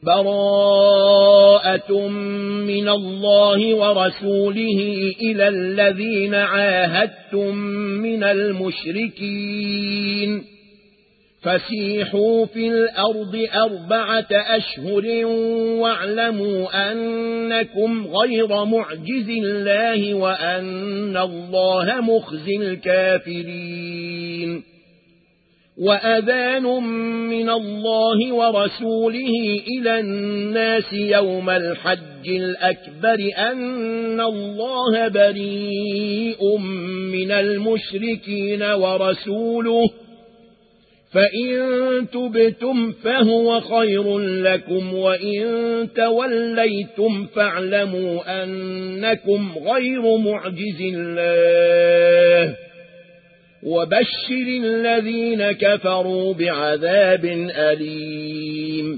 براءة من الله ورسوله إلى الذين عاهدتم من المشركين فسيحوا في الأرض 4 أشهر واعلموا أنكم غير معجز الله وأن الله مخزي الكافرين وأذان من الله ورسوله إلى الناس يوم الحج الأكبر أن الله بريء من المشركين ورسوله فإن تبتم فهو خير لكم وإن توليتم فاعلموا أنكم غير معجز الله وبشر الذين كفروا بعذاب أليم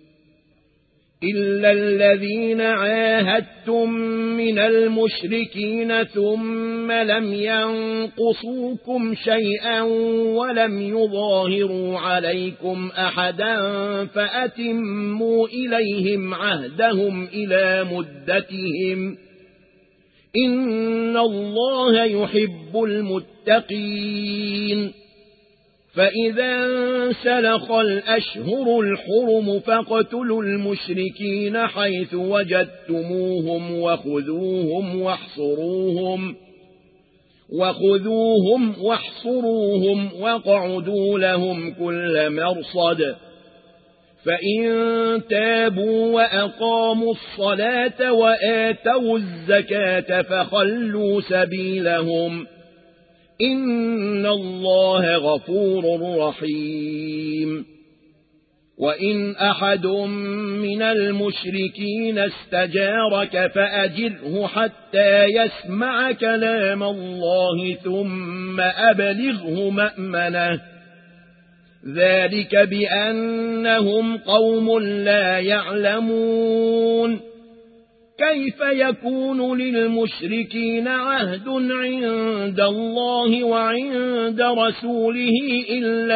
إلا الذين عاهدتم من المشركين ثم لم ينقصوكم شيئا ولم يظاهروا عليكم أحدا فأتموا إليهم عهدهم إلى مدتهم إن الله يحب المتقين فإذا انسلخ الأشهر الحرم فاقتلوا المشركين حيث وجدتموهم وخذوهم واحصروهم واقعدوا لهم كل مرصد فإن تابوا وأقاموا الصلاة وآتوا الزكاة فخلوا سبيلهم إن الله غفور رحيم وإن أحد من المشركين استجارك فأجره حتى يسمع كلام الله ثم أبلغه مأمنه ذلك بأنهم قوم لا يعلمون كيف يكون للمشركين عهد عند الله وعند رسوله إلا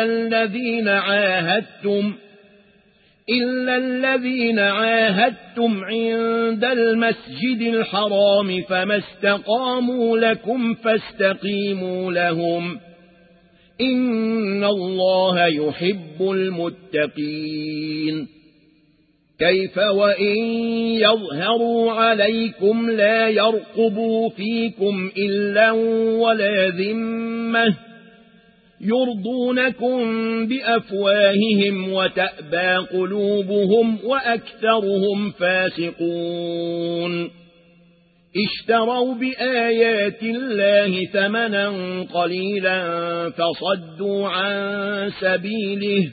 الذين عاهدتم عند المسجد الحرام فما استقاموا لكم فاستقيموا لهم إن الله يحب المتقين كيف وإن يظهروا عليكم لا يرقبوا فيكم إلا ولا ذمة يرضونكم بأفواههم وتأبى قلوبهم وأكثرهم فاسقون اشتروا بآيات الله ثمنا قليلا فصدوا عن سبيله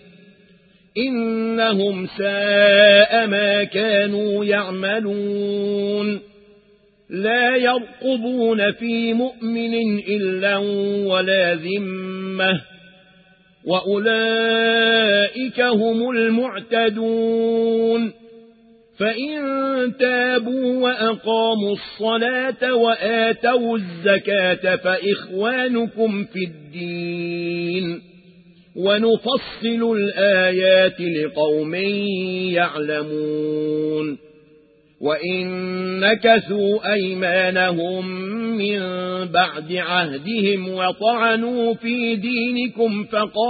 إنهم ساء ما كانوا يعملون لا يرقبون في مؤمن إلا ولا ذمة وأولئك هم المعتدون فإن تابوا وأقاموا الصلاة وآتوا الزكاة فإخوانكم في الدين ونفصل الآيات لقوم يعلمون وإن نكثوا أيمانهم من بعد عهدهم وطعنوا في دينكم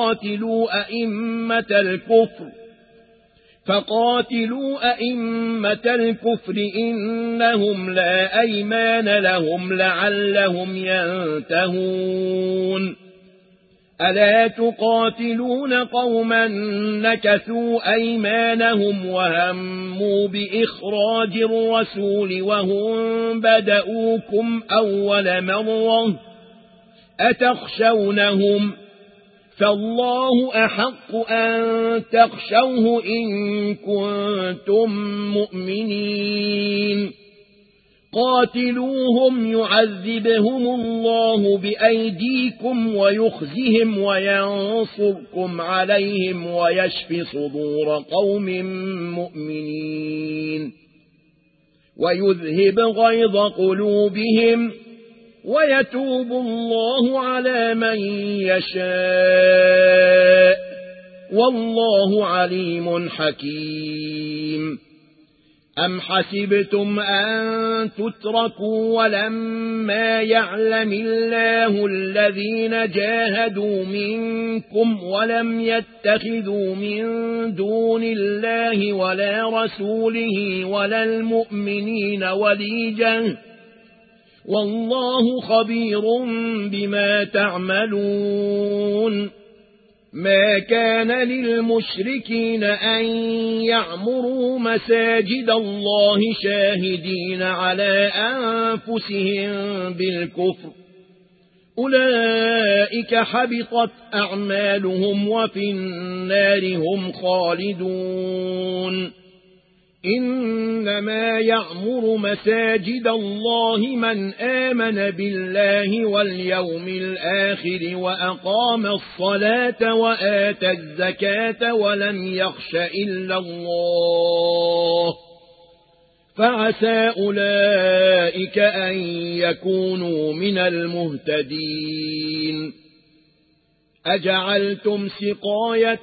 فقاتلوا أئمة الكفر إنهم لا أيمان لهم لعلهم ينتهون ألا تقاتلون قوما نكثوا أيمانهم وهموا بإخراج الرسول وهم بدؤوكم أول مرة أتخشونهم فالله أحق أن تخشوه إن كنتم مؤمنين قاتلوهم يعذبهم الله بأيديكم ويخزهم وينصركم عليهم ويشف صدور قوم مؤمنين ويذهب غيظ قلوبهم ويتوب الله على من يشاء والله عليم حكيم أم حسبتم أن تتركوا ولما يعلم الله الذين جاهدوا منكم ولم يتخذوا من دون الله ولا رسوله ولا المؤمنين وليجا والله خبير بما تعملون ما كان للمشركين أن يعمروا مساجد الله شاهدين على أنفسهم بالكفر أولئك حبطت أعمالهم وفي النار هم خالدون إنما يعمر مساجد الله من آمن بالله واليوم الآخر وأقام الصلاة وآتى الزكاة ولم يخش إلا الله فعسى أولئك أن يكونوا من المهتدين أجعلتم سقاية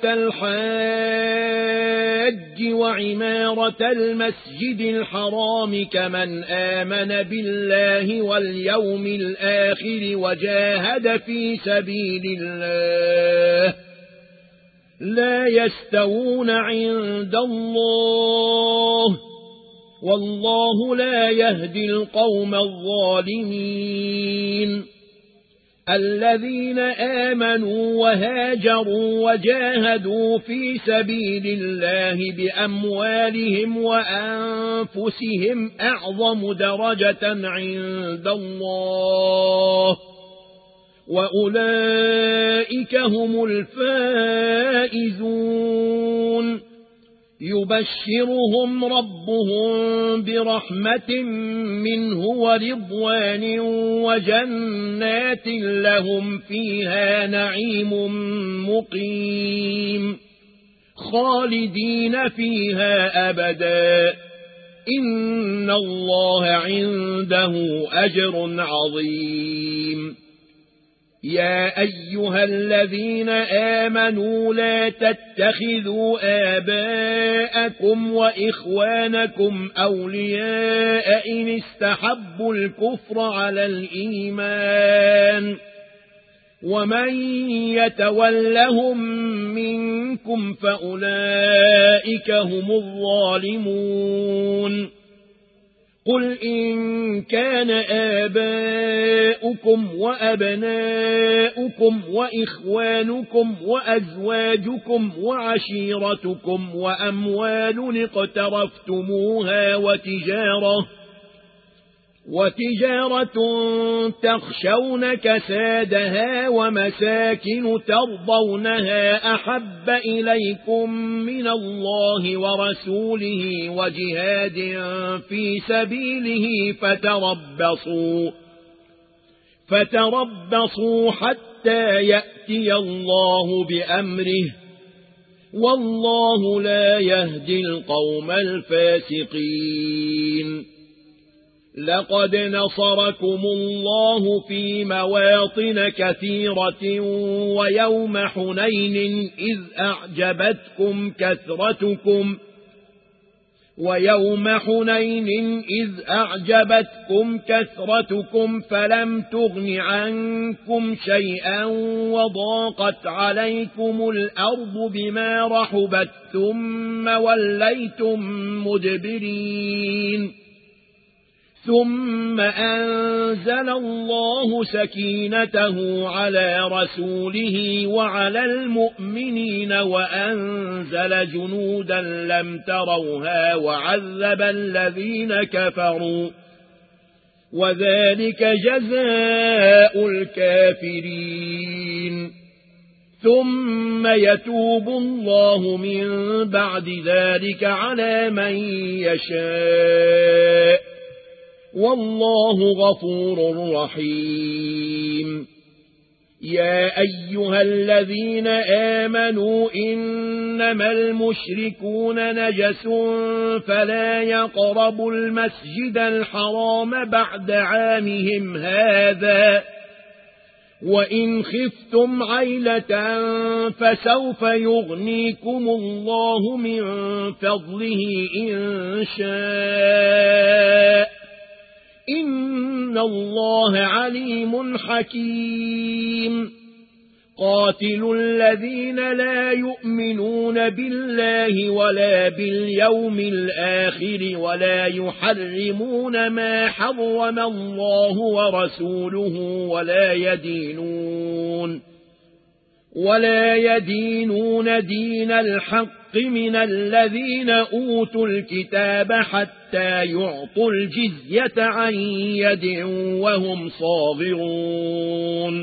الحاج وعمارة المسجد الحرام كمن آمن بالله واليوم الآخر وجاهد في سبيل الله لا يستوون عند الله والله لا يهدي القوم الظالمين الذين آمنوا وهاجروا وجاهدوا في سبيل الله بأموالهم وأنفسهم أعظم درجة عند الله وأولئك هم الفائزون يبشرهم ربهم برحمة منه ورضوان وجنات لهم فيها نعيم مقيم خالدين فيها أبدا إن الله عنده أجر عظيم يا أيها الذين آمنوا لا تتخذوا آباءكم وإخوانكم أولياء إن استحبوا الكفر على الإيمان ومن يتولهم منكم فأولئك هم الظالمون قل إن كان آباؤكم وأبناؤكم وإخوانكم وأزواجكم وعشيرتكم وأموال اقترفتموها وتجارة تخشون كسادها ومساكن ترضونها أحب إليكم من الله ورسوله وجهاد في سبيله فتربصوا حتى يأتي الله بأمره والله لا يهدي القوم الفاسقين لقد نصركم الله في مواطن كثيرة ويوم حنين إذ أعجبتكم كثرتكم فلم تغن عنكم شيئا وضاقت عليكم الأرض بما رحبت ثم وليتم مدبرين ثم أنزل الله سكينته على رسوله وعلى المؤمنين وأنزل جنودا لم تروها وعذب الذين كفروا وذلك جزاء الكافرين ثم يتوب الله من بعد ذلك على من يشاء والله غفور رحيم يا أيها الذين آمنوا إنما المشركون نجس فلا يقربوا المسجد الحرام بعد عامهم هذا وإن خفتم عيلة فسوف يغنيكم الله من فضله إن شاء إن الله عليم حكيم قاتلوا الذين لا يؤمنون بالله ولا باليوم الآخر ولا يحرمون ما حرم الله ورسوله ولا يدينون دين الحق من الذين أوتوا الكتاب حتى يعطوا الجزية عن يد وهم صاغرون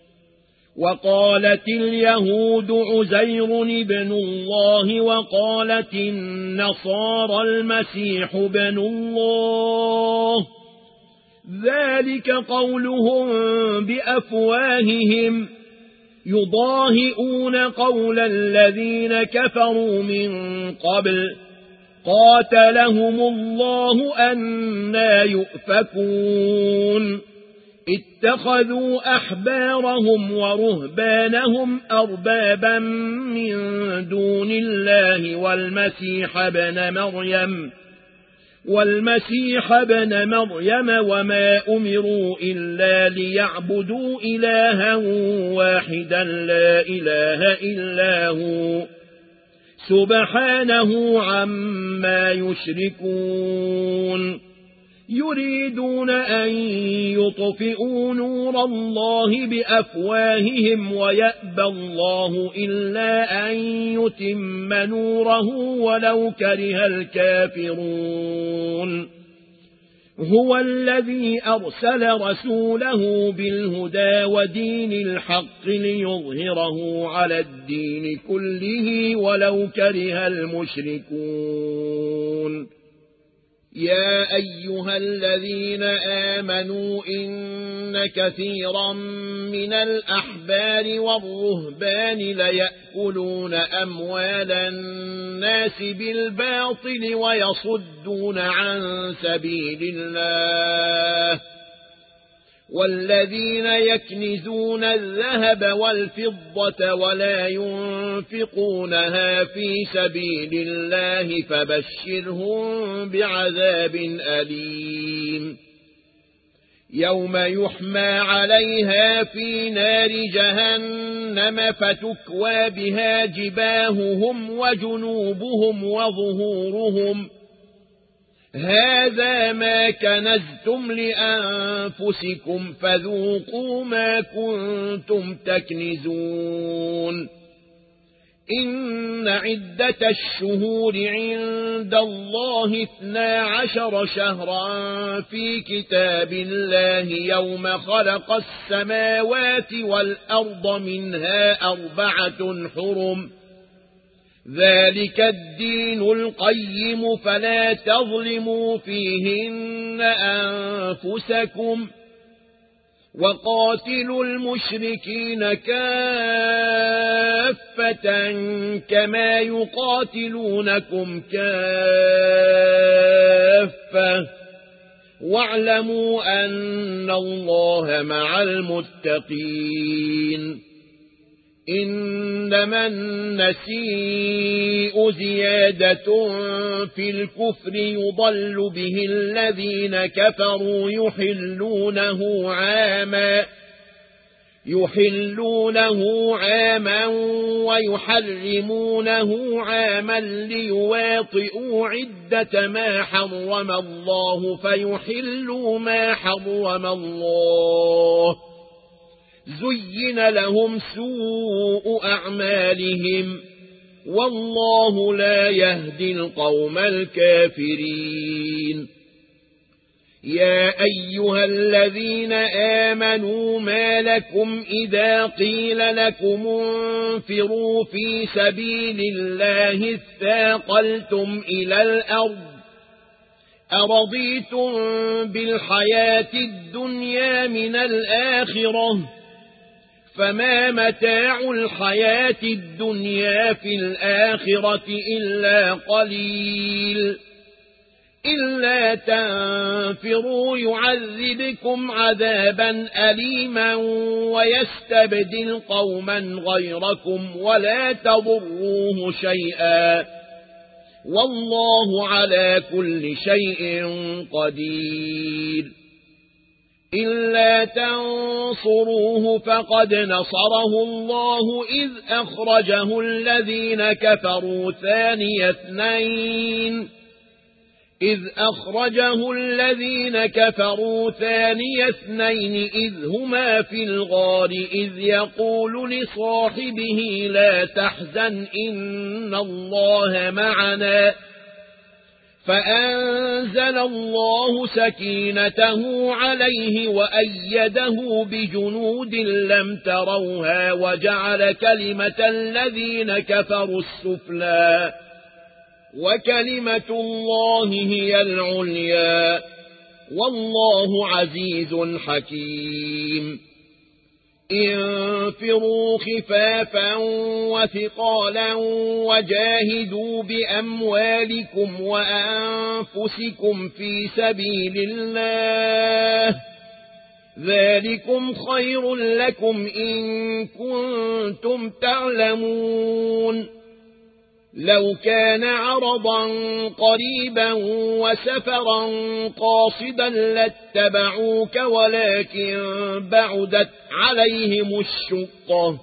وقالت اليهود عزير ابن الله وقالت النصارى المسيح ابن الله ذلك قولهم بأفواههم يضاهئون قول الذين كفروا من قبل قاتلهم الله أنى يؤفكون اتخذوا أحبارهم ورهبانهم أربابا من دون الله والمسيح ابن مريم وما أمروا إلا ليعبدوا إلها واحدا لا إله إلا هو سبحانه عما يشركون يريدون أن يطفئوا نور الله بأفواههم ويأبى الله إلا أن يتم نوره ولو كره الكافرون هو الذي أرسل رسوله بالهدى ودين الحق ليظهره على الدين كله ولو كره المشركون يا أيها الذين آمنوا إن كثيرا من الأحبار والرهبان ليأكلون أموال الناس بالباطل ويصدون عن سبيل الله والذين يكنزون الذهب والفضة ولا ينفقونها في سبيل الله فبشرهم بعذاب أليم يوم يحمى عليها في نار جهنم فتكوى بها جباههم وجنوبهم وظهورهم هذا ما كنزتم لأنفسكم فذوقوا ما كنتم تكنزون إن عدة الشهور عند الله 12 شهرا في كتاب الله يوم خلق السماوات والأرض منها 4 حرم ذلك الدين القيم فلا تظلموا فيهن أنفسكم وقاتلوا المشركين كافة كما يقاتلونكم كافة واعلموا أن الله مع المتقين إنما النسيء زيادة في الكفر يضل به الذين كفروا يحلونه عاما ويحرمونه عاما ليواطئوا عدة ما حرم الله فيحلوا ما حرم الله زين لهم سوء أعمالهم والله لا يهدي القوم الكافرين يا أيها الذين آمنوا ما لكم إذا قيل لكم انفروا في سبيل الله اثاقلتم إلى الأرض أرضيتم بالحياة الدنيا من الآخرة فما متاع الحياة الدنيا في الآخرة إلا إلا تنفروا يعذبكم عذابا أليما ويستبدل قوما غيركم ولا تضروه شيئا والله على كل شيء قدير. إلا تنصروه فقد نصره الله إذ أخرجه الذين كفروا ثاني اثنين إذ هما في الغار إذ يقول لصاحبه لا تحزن إن الله معنا فأنزل الله سكينته عليه وأيده بجنود لم تروها وجعل كلمة الذين كفروا السفلى وكلمة الله هي العليا والله عزيز حكيم. انفروا خفافا وثقالا وجاهدوا بأموالكم وأنفسكم في سبيل الله ذلكم خير لكم إن كنتم تعلمون. لو كان عرضا قريبا وسفرا قاصدا لاتبعوك ولكن بعدت عليهم الشقة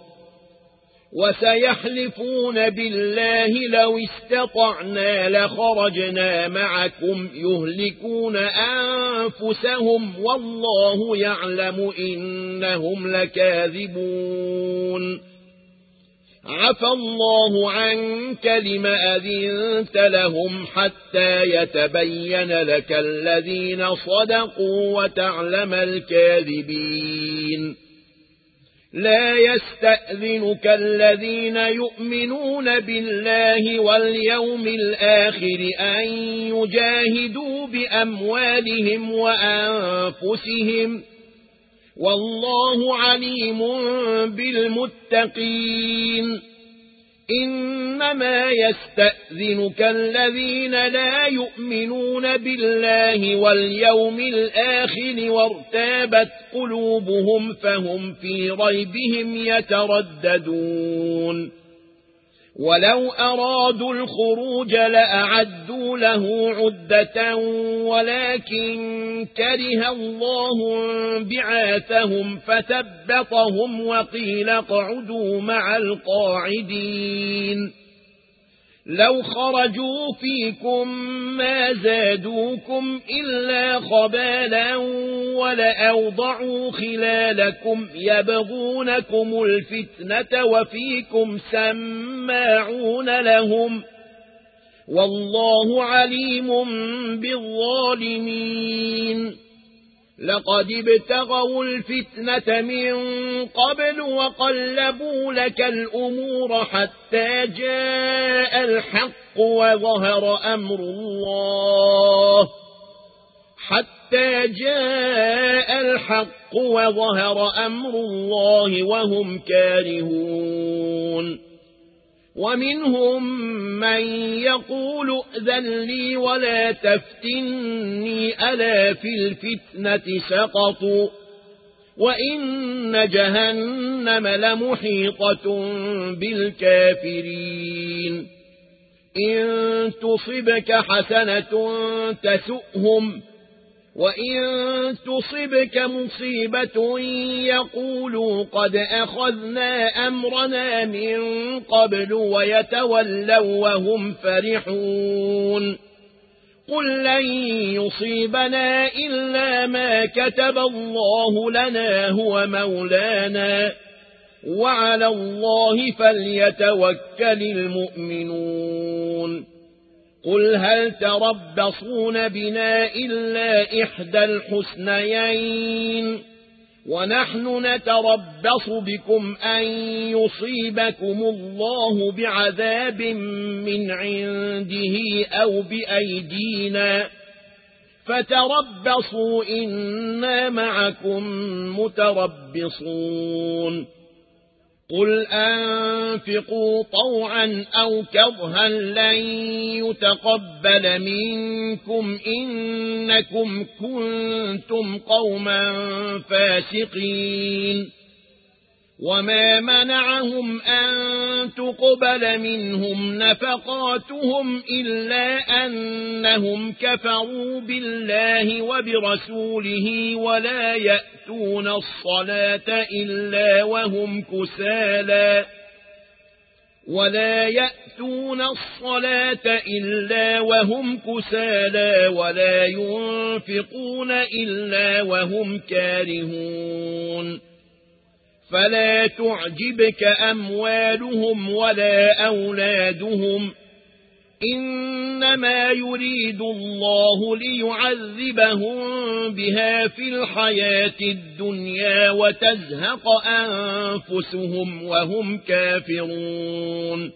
وسيحلفون بالله لو استطعنا لخرجنا معكم يهلكون أنفسهم والله يعلم إنهم لكاذبون. عفى الله عنك لم أذنت لهم حتى يتبين لك الذين صدقوا وتعلم الكاذبين. لا يستأذنك الذين يؤمنون بالله واليوم الآخر أن يجاهدوا بأموالهم وأنفسهم والله عليم بالمتقين. إنما يستأذنك الذين لا يؤمنون بالله واليوم الآخر وارتابت قلوبهم فهم في ريبهم يترددون. ولو أرادوا الخروج لأعدوا له عدة ولكن كره الله بعاثهم فثبطهم وقيل اقعدوا مع القاعدين. لو خرجوا فيكم ما زادوكم إلا خبالا ولأوضعوا خلالكم يبغونكم الفتنة وفيكم سماعون لهم والله عليم بالظالمين. لقد ابتغوا الفتنة من قبل وقلبوا لك الأمور حتى جاء الحق وظهر أمر الله وهم كارهون. ومنهم من يقول ائذن لي ولا تفتني ألا في الفتنة سقطوا وإن جهنم لمحيطة بالكافرين. إن تصبك حسنة تسؤهم وإن تصبك مصيبة يقولوا قد أخذنا أمرنا من قبل ويتولوا وهم فرحون. قل لن يصيبنا إلا ما كتب الله لنا هو مولانا وعلى الله فليتوكل المؤمنون. قل هل تربصون بنا إلا إحدى الحسنيين ونحن نتربص بكم أن يصيبكم الله بعذاب من عنده أو بأيدينا فتربصوا إنا معكم متربصون. قل أنفقوا طوعا أو كرها لن يتقبل منكم إنكم كنتم قوما فاسقين وما منعهم أن تقبل منهم نفقاتهم إلا أنهم كفروا بالله وبرسوله ولا يأتون الصلاة إلا وهم كسالى ولا ينفقون إلا وهم كارهون فلا تعجبك أموالهم ولا أولادهم إنما يريد الله ليعذبهم بها في الحياة الدنيا وتزهق أنفسهم وهم كافرون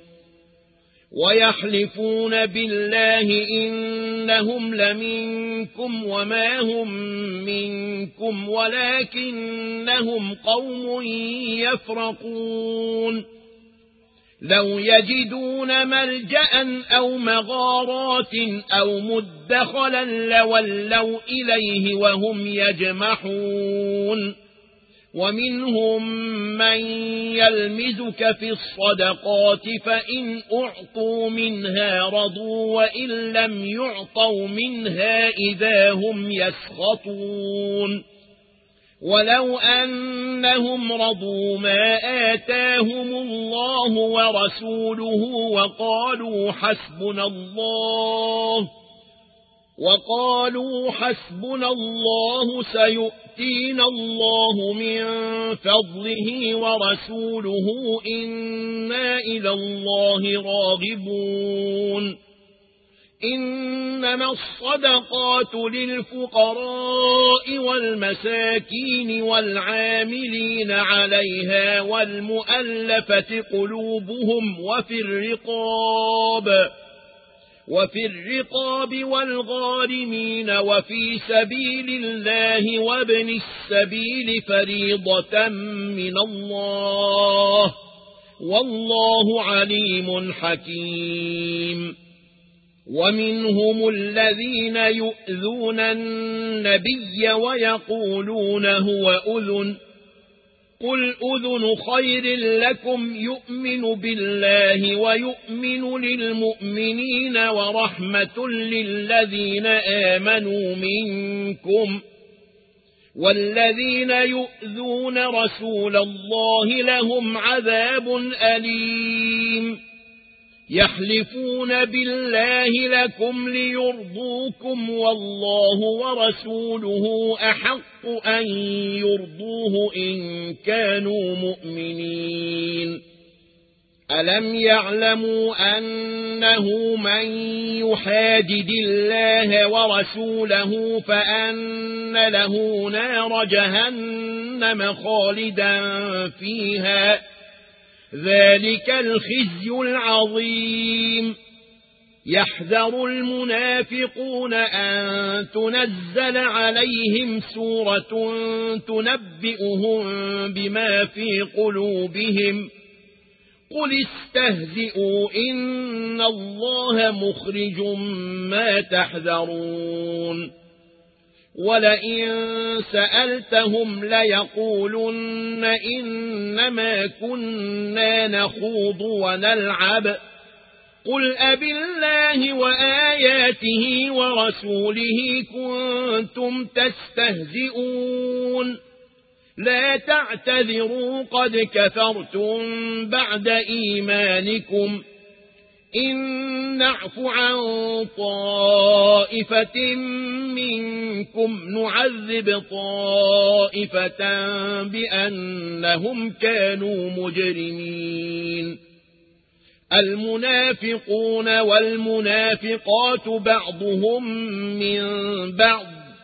ويحلفون بالله إنهم لمنكم وما هم منكم ولكنهم قوم يفرقون لو يجدون ملجأ أو مغارات أو مدخلا لولوا إليه وهم يجمحون ومنهم من يلمزك في الصدقات فإن أعطوا منها رضوا وإن لم يعطوا منها إذا هم يسخطون ولو أنهم رضوا ما آتاهم الله ورسوله وقالوا حسبنا الله سيؤتينا الله من فضله ورسوله إنا إلى الله راغبون إنما الصدقات للفقراء والمساكين والعاملين عليها والمؤلفة قلوبهم وفي الرقاب والغارمين وفي سبيل الله وابن السبيل فريضة من الله والله عليم حكيم ومنهم الذين يؤذون النبي ويقولون هو أذن قل أذن خير لكم يؤمن بالله ويؤمن للمؤمنين ورحمة للذين آمنوا منكم والذين يؤذون رسول الله لهم عذاب أليم يحلفون بالله لكم ليرضوكم والله ورسوله أحق أن يرضوه إن كانوا مؤمنين ألم يعلموا أنه من يحادد الله ورسوله فأن له نار جهنم خالدا فيها ذلك الخزي العظيم يحذر المنافقون أن تنزل عليهم سورة تنبئهم بما في قلوبهم قل استهزئوا إن الله مخرج ما تحذرون ولئن سألتهم ليقولن إنما كنا نخوض ونلعب قل أبالله وآياته ورسوله كنتم تستهزئون لا تعتذروا قد كفرتم بعد إيمانكم إن نعف عن طائفة منكم نعذب طائفة بأنهم كانوا مجرمين المنافقون والمنافقات بعضهم من بعض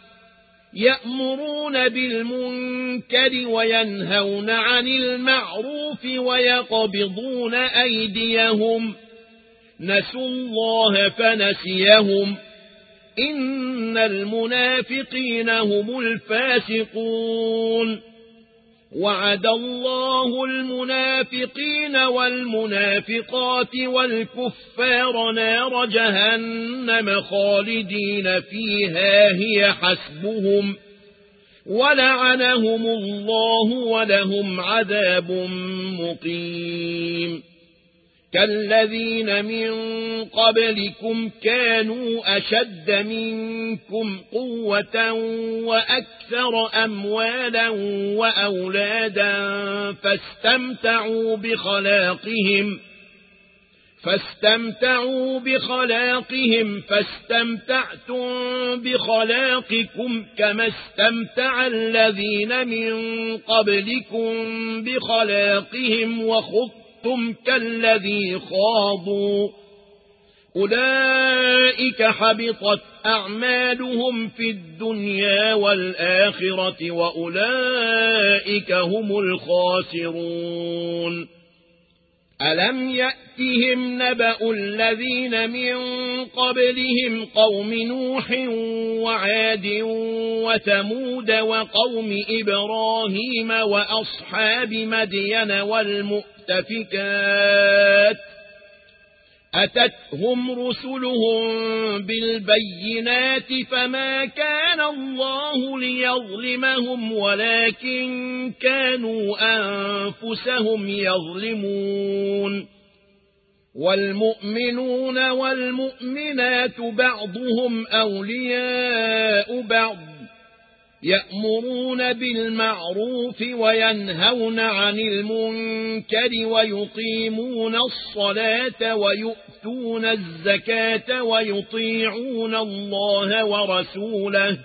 يأمرون بالمنكر وينهون عن المعروف ويقبضون أيديهم نسوا الله فنسيهم إن المنافقين هم الفاسقون وعد الله المنافقين والمنافقات والكفار نار جهنم خالدين فيها هي حسبهم ولعنهم الله ولهم عذاب مقيم كالذين من قبلكم كانوا أشد منكم قوة وأكثر أموالا وأولادا فاستمتعوا بخلاقهم فاستمتعتم بخلاقكم كما استمتع الذين من قبلكم بخلاقهم وخضتم كالذي خاضوا أولئك حبطت أعمالهم في الدنيا والآخرة وأولئك هم الخاسرون ألم يأتهم نبأ الذين من قبلهم قوم نوح وعاد وثمود وقوم إبراهيم وأصحاب مدين والمؤتفكات أتتهم رسلهم بالبينات فما كان الله ليظلمهم ولكن كانوا أنفسهم يظلمون والمؤمنون والمؤمنات بعضهم أولياء بعض يأمرون بالمعروف وينهون عن المنكر ويقيمون الصلاة ويؤتون الزكاة ويطيعون الله ورسوله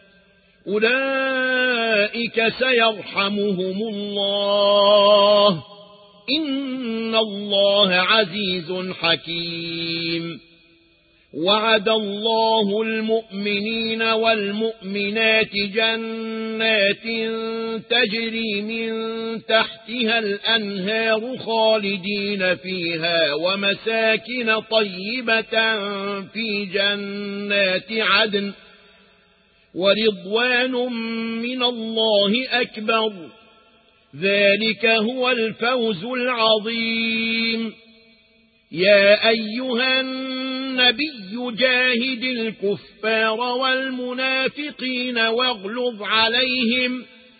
أولئك سيرحمهم الله إن الله عزيز حكيم وعد الله المؤمنين والمؤمنات جنات تجري من تحتها الأنهار خالدين فيها ومساكن طيبة في جنات عدن ورضوان من الله أكبر ذلك هو الفوز العظيم يا أيها النبي جاهد الكفار والمنافقين واغلظ عليهم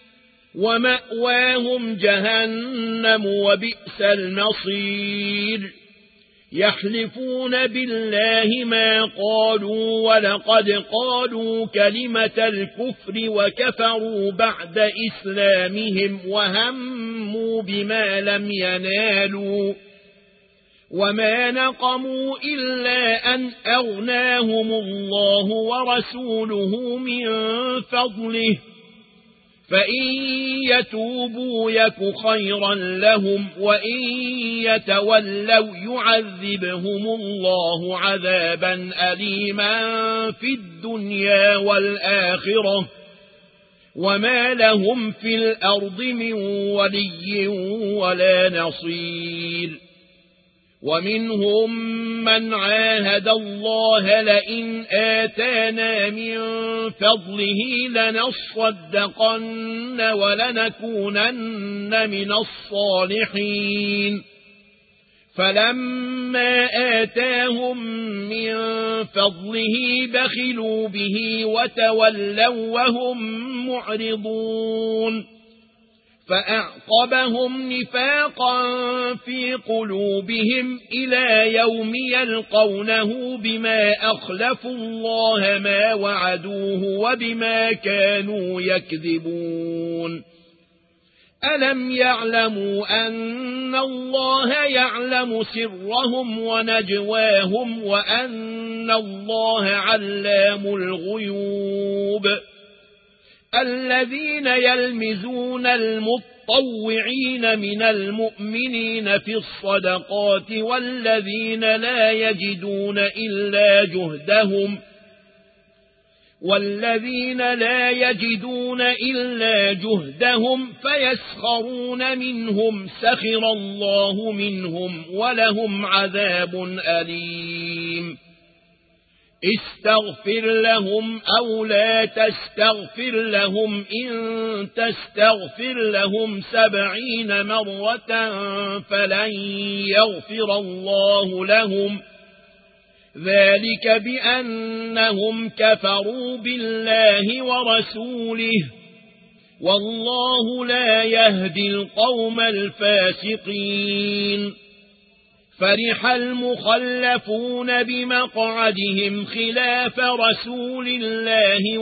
ومأواهم جهنم وبئس المصير يحلفون بالله ما قالوا ولقد قالوا كلمة الكفر وكفروا بعد إسلامهم وهموا بما لم ينالوا وما نقموا إلا أن أغناهم الله ورسوله من فضله فإن يتوبوا يك خيرا لهم وإن يتولوا يعذبهم الله عذابا أليما في الدنيا والآخرة وما لهم في الأرض من ولي ولا نصير ومنهم من عاهد الله لئن آتانا من فضله لنصدقن ولنكونن من الصالحين فلما آتاهم من فضله بخلوا به وتولوا وهم معرضون فأعقبهم نفاقا في قلوبهم إلى يوم يلقونه بما أخلفوا الله ما وعدوه وبما كانوا يكذبون ألم يعلموا أن الله يعلم سرهم ونجواهم وأن الله علام الغيوب الذين يلمزون المطوعين من المؤمنين في الصدقات والذين لا يجدون إلا جهدهم فيسخرون منهم سخر الله منهم ولهم عذاب أليم استغفر لهم أو لا تستغفر لهم إن تستغفر لهم 70 مرة فلن يغفر الله لهم ذلك بأنهم كفروا بالله ورسوله والله لا يهدي القوم الفاسقين فرح المخلفون بمقعدهم خلاف رسول الله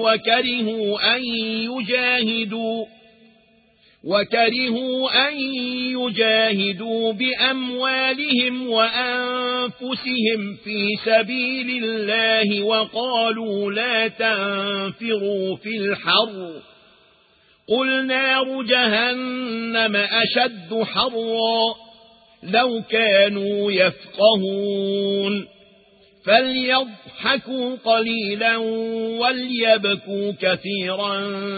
وكرهوا أن يجاهدوا بأموالهم وأنفسهم في سبيل الله وقالوا لا تنفروا في الحر قل نار جهنم أشد حرا لو كانوا يفقهون فليضحكوا قليلا وليبكوا كثيرا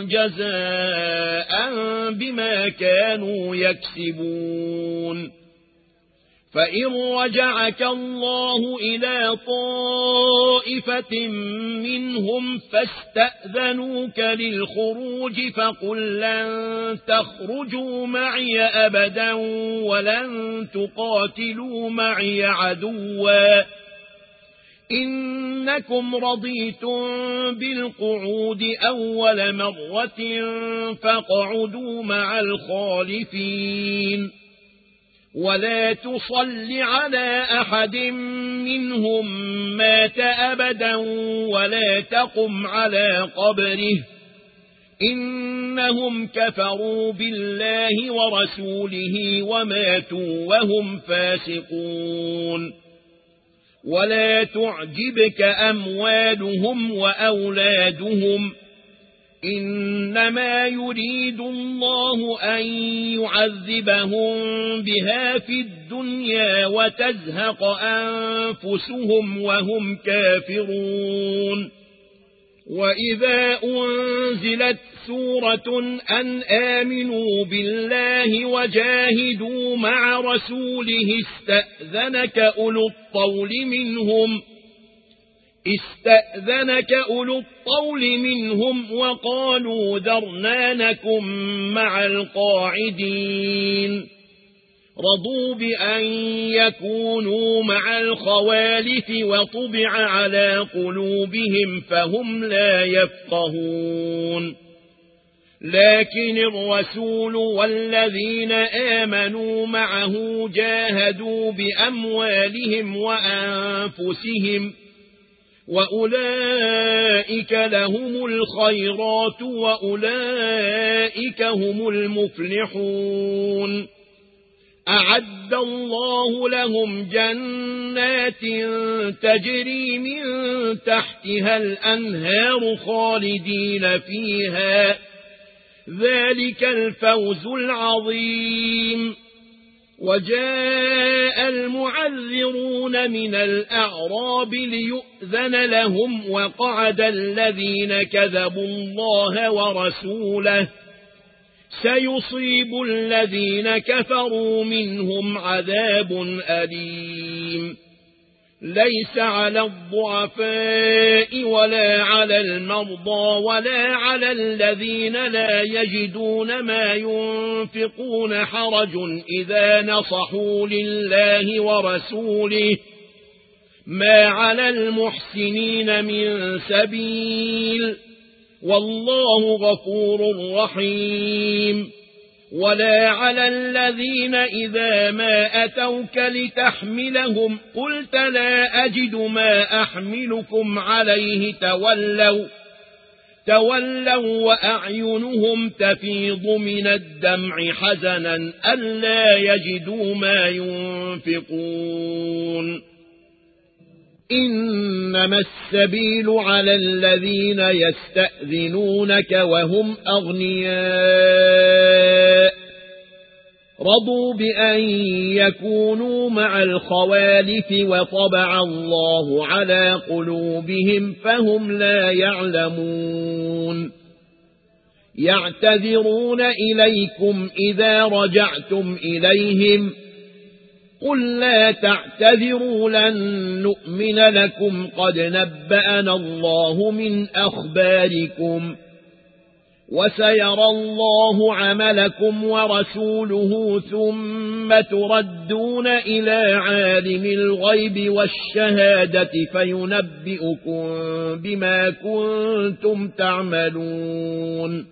جزاء بما كانوا يكسبون فإن رجعك الله إلى طائفة منهم فاستأذنوك للخروج فقل لن تخرجوا معي أبدا ولن تقاتلوا معي عدوا إنكم رضيتم بالقعود أول مرة فاقعدوا مع الخالفين ولا تصل على أحد منهم مات أبدا ولا تقم على قبره إنهم كفروا بالله ورسوله وماتوا وهم فاسقون ولا تعجبك أموالهم وأولادهم إنما يريد الله أن يعذبهم بها في الدنيا وتزهق أنفسهم وهم كافرون وإذا أنزلت سورة أن آمنوا بالله وجاهدوا مع رسوله استأذنك أولو الطول منهم وقالوا ذرنانكم مع القاعدين رضوا بأن يكونوا مع الخوالف وطبع على قلوبهم فهم لا يفقهون لكن الرسول والذين آمنوا معه جاهدوا بأموالهم وأنفسهم وأولئك لهم الخيرات وأولئك هم المفلحون أعد الله لهم جنات تجري من تحتها الأنهار خالدين فيها ذلك الفوز العظيم وجاء المعذرون من الأعراب ليؤذن لهم وقعد الذين كذبوا الله ورسوله سيصيب الذين كفروا منهم عذاب أليم ليس على الضعفاء ولا على المرضى ولا على الذين لا يجدون ما ينفقون حرج إذا نصحوا لله ورسوله ما على المحسنين من سبيل والله غفور رحيم ولا على الذين إذا ما أتوك لتحملهم قلت لا أجد ما أحملكم عليه تولوا وأعينهم تفيض من الدمع حزنا ألا يجدوا ما ينفقون إنما السبيل على الذين يستأذنونك وهم أغنياء رضوا بأن يكونوا مع الخوالف وطبع الله على قلوبهم فهم لا يعلمون يعتذرون إليكم إذا رجعتم إليهم قل لا تعتذروا لن نؤمن لكم قد نبأنا الله من أخباركم وسيرى الله عملكم ورسوله ثم تردون إلى عالم الغيب والشهادة فينبئكم بما كنتم تعملون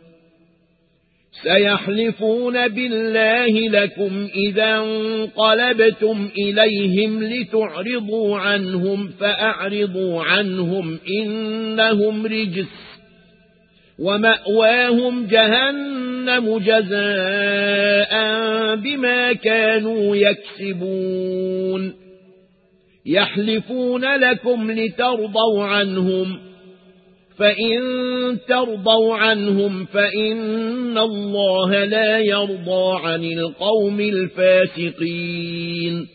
سيحلفون بالله لكم إذا انقلبتم إليهم لتعرضوا عنهم فأعرضوا عنهم إنهم رجس ومأواهم جهنم جزاء بما كانوا يكسبون يحلفون لكم لترضوا عنهم فإن ترضوا عنهم فإن الله لا يرضى عن القوم الفاسقين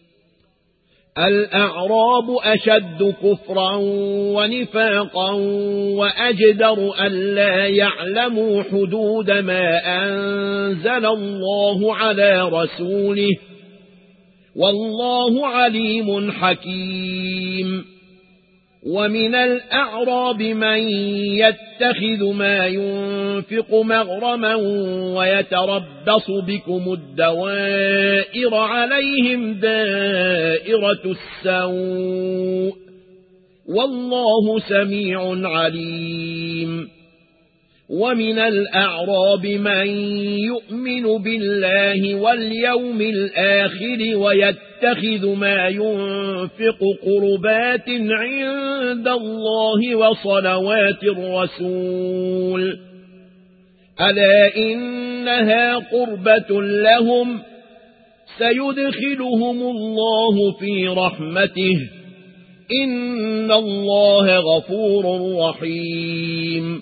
الأعراب أشد كفرا ونفاقا وأجدر ألا يعلموا حدود ما أنزل الله على رسوله والله عليم حكيم ومن الأعراب من يتخذ ما ينفق مغرما ويتربص بكم الدوائر عليهم دائرة السوء والله سميع عليم ومن الأعراب من يؤمن بالله واليوم الآخر ويتخذ ما ينفق قربات عند الله وصلوات الرسول ألا إنها قربة لهم سيدخلهم الله في رحمته إن الله غفور رحيم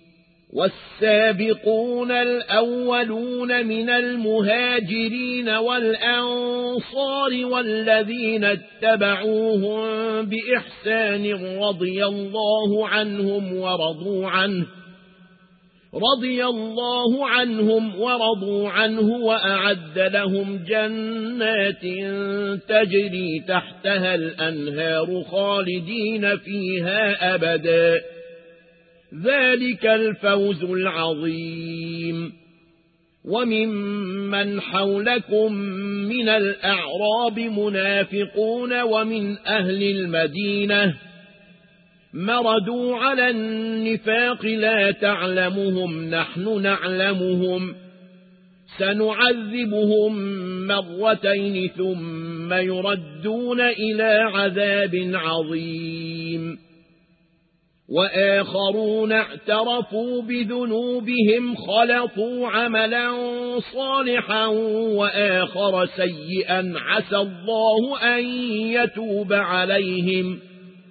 والسابقون الأولون من المهاجرين والأنصار والذين اتبعوهم بإحسان رضي الله عنهم ورضوا عنه وأعد لهم جنات تجري تحتها الأنهار خالدين فيها أبدا ذلك الفوز العظيم وممن حولكم من الأعراب منافقون ومن أهل المدينة مردوا على النفاق لا تعلمهم نحن نعلمهم سنعذبهم مرتين ثم يردون إلى عذاب عظيم وآخرون اعترفوا بذنوبهم خلطوا عملا صالحا وآخر سيئا عسى الله أن يتوب عليهم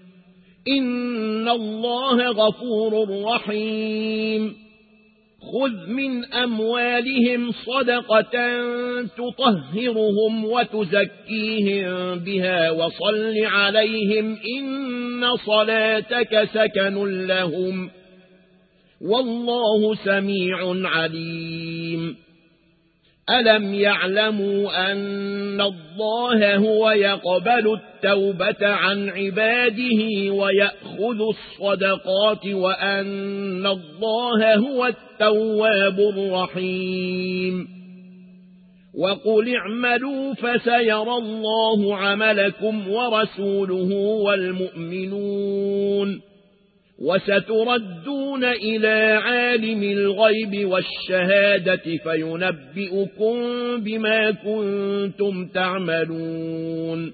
إن الله غفور رحيم خذ من أموالهم صدقة تطهرهم وتزكيهم بها وصل عليهم إن صلاتك سكن لهم والله سميع عليم ألم يعلموا أن الله هو يقبل التوبة عن عباده ويأخذ الصدقات وأن الله هو التواب الرحيم وقل اعملوا فسيرى الله عملكم ورسوله والمؤمنون وستردون إلى عالم الغيب والشهادة فينبئكم بما كنتم تعملون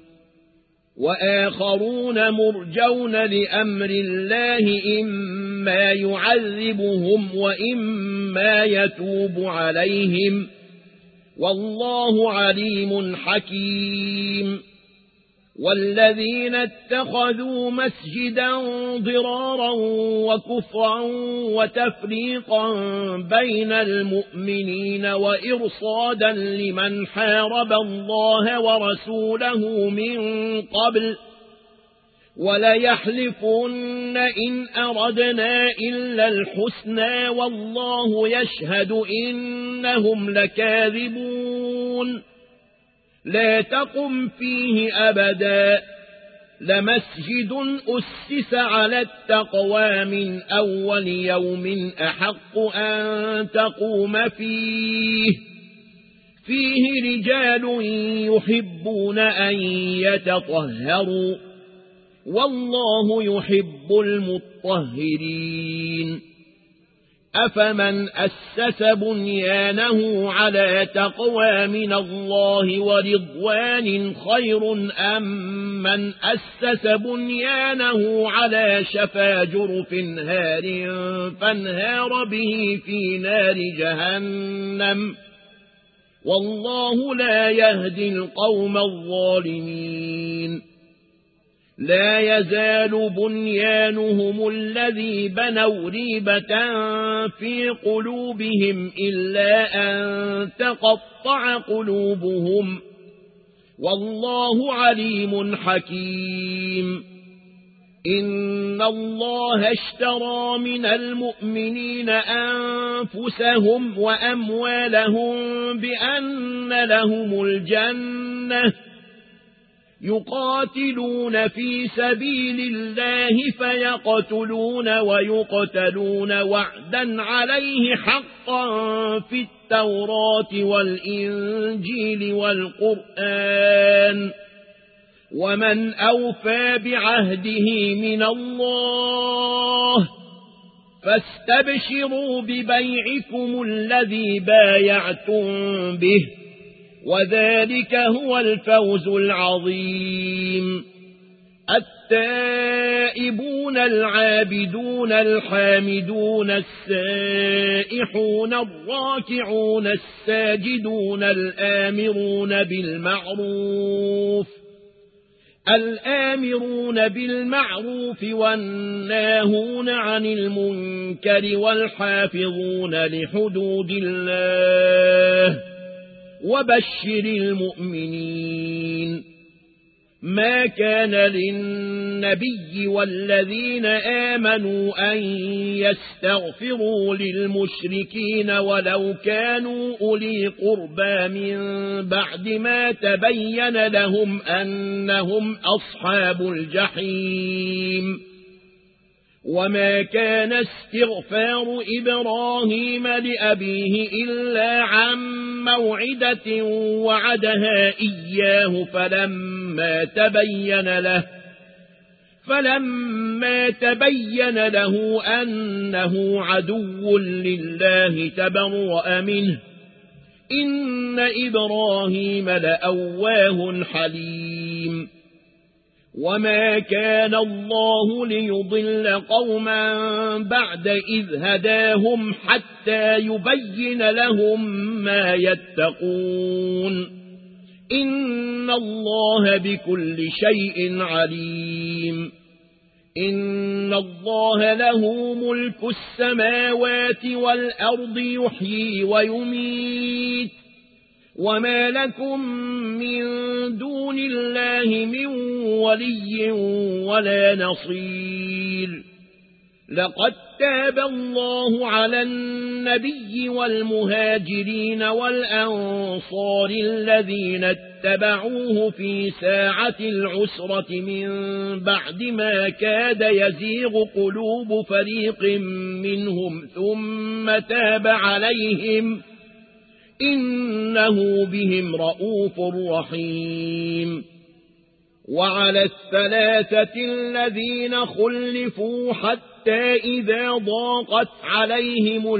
وآخرون مرجون لأمر الله إما يعذبهم وإما يتوب عليهم والله عليم حكيم والذين اتخذوا مسجدا ضرارا وكفرا وتفريقا بين المؤمنين وإرصادا لمن حارب الله ورسوله من قبل وليحلفن إن أردنا إلا الحسنى والله يشهد إنهم لكاذبون لا تقم فيه أبدا لمسجد أسس على التقوى من أول يوم أحق أن تقوم فيه رجال يحبون أن يتطهروا والله يحب المطهرين أفمن أسس بنيانه على تقوى من الله ورضوان خير أم من أسس بنيانه على شفا جرف هار فانهار به في نار جهنم والله لا يهدي القوم الظالمين لا يزال بنيانهم الذي بنوا ريبة في قلوبهم إلا أن تقطع قلوبهم والله عليم حكيم إن الله اشترى من المؤمنين أنفسهم وأموالهم بأن لهم الجنة يقاتلون في سبيل الله فيقتلون ويقتلون وعدا عليه حقا في التوراة والإنجيل والقرآن ومن أوفى بعهده من الله فاستبشروا ببيعكم الذي بايعتم به وذلك هو الفوز العظيم التائبون العابدون الحامدون السائحون الراكعون الساجدون الآمرون بالمعروف والناهون عن المنكر والحافظون لحدود الله وبشر المؤمنين ما كان للنبي والذين آمنوا أن يستغفروا للمشركين ولو كانوا أولي قربى من بعد ما تبين لهم أنهم أصحاب الجحيم وما كان استغفار إبراهيم لأبيه إلا عن موعدة وعدها إياه فلما تبين له أنه عدو لله تبرأ منه إن إبراهيم لأواه حليم وما كان الله ليضل قوما بعد إذ هداهم حتى يبين لهم ما يتقون إن الله بكل شيء عليم إن الله له ملك السماوات والأرض يحيي ويميت وما لكم من دون الله من ولي ولا نصير لقد تاب الله على النبي والمهاجرين والأنصار الذين اتبعوه في ساعة العسرة من بعد ما كاد يزيغ قلوب فريق منهم ثم تاب عليهم إنه بهم رؤوف رحيم وعلى الثلاثة الذين خلفوا حتى إذا ضاقت عليهم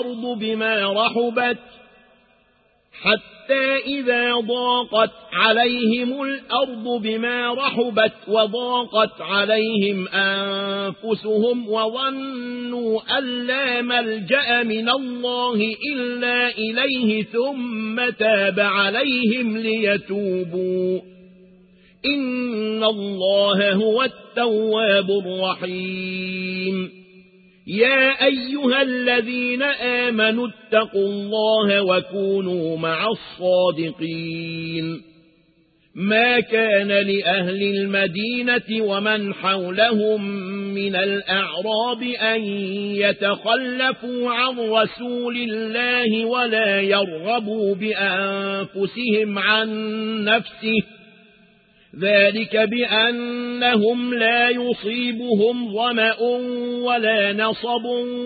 الأرض بما رحبت وضاقت عليهم أنفسهم وظنوا أن لا ملجأ من الله إلا إليه ثم تاب عليهم ليتوبوا إن الله هو التواب الرحيم يا أيها الذين آمنوا اتقوا الله وكونوا مع الصادقين ما كان لأهل المدينة ومن حولهم من الأعراب أن يتخلفوا عن رسول الله ولا يرغبوا بأنفسهم عن نفسه، ذلك بأنهم لا يصيبهم ظمأ ولا نصب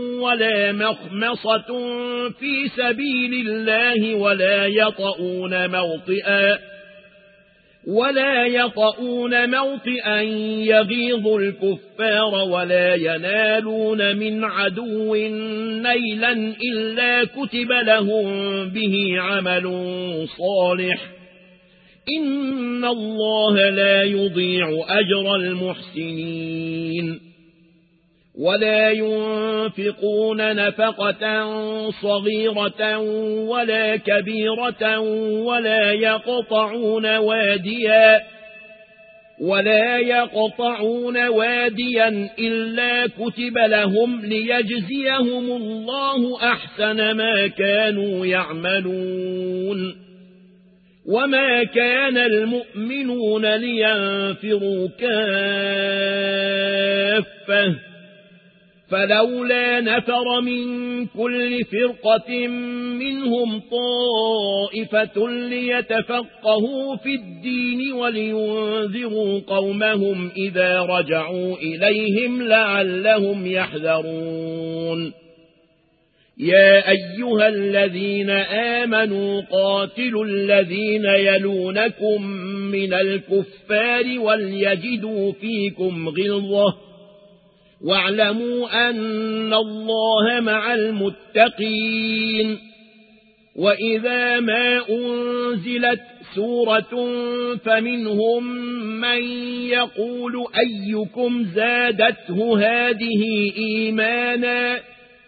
ولا مخمصة في سبيل الله ولا يطؤون موطئا يغيظ الكفار ولا ينالون من عدو نيلا إلا كتب لهم به عمل صالح، إن الله لا يضيع أجر المحسنين. ولا ينفقون نفقة صغيرة ولا كبيرة ولا يقطعون واديا إلا كتب لهم ليجزيهم الله أحسن ما كانوا يعملون. وما كان المؤمنون لينفروا كافة، فلولا نفر من كل فرقة منهم طائفة ليتفقهوا في الدين ولينذروا قومهم إذا رجعوا إليهم لعلهم يحذرون. يا أيها الذين آمنوا قاتلوا الذين يلونكم من الكفار وليجدوا فيكم غلظة واعلموا أن الله مع المتقين. وإذا ما أنزلت سورة فمنهم من يقول أيكم زادته هذه إيمانا،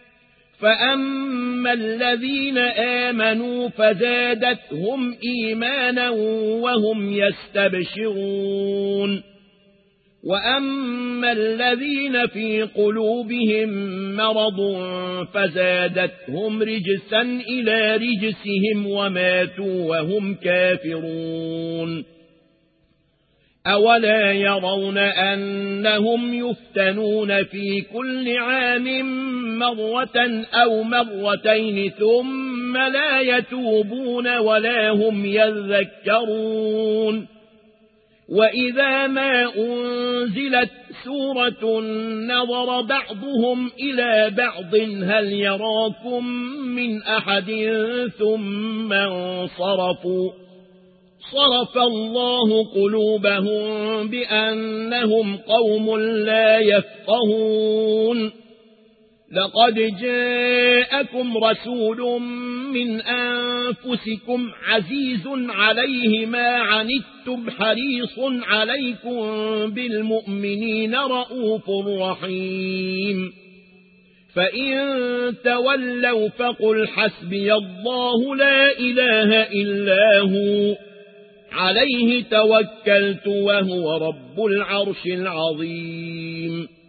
فأما الذين آمنوا فزادتهم إيمانا وهم يستبشرون، وأما الذين في قلوبهم مرض فزادتهم رجسا إلى رجسهم وماتوا وهم كافرون. أولا يرون أنهم يفتنون في كل عام مرة أو مرتين ثم لا يتوبون ولا هم يذكرون. وإذا ما أنزلت سورة نظر بعضهم إلى بعض هل يراكم من أحد ثم انصرفوا، صرف الله قلوبهم بأنهم قوم لا يفقهون. لقد جاءكم رسول من أنفسكم عزيز عليه ما عنتم حريص عليكم بالمؤمنين رؤوف رحيم. فإن تولوا فقل حسبي الله لا إله إلا هو عليه توكلت وهو رب العرش العظيم.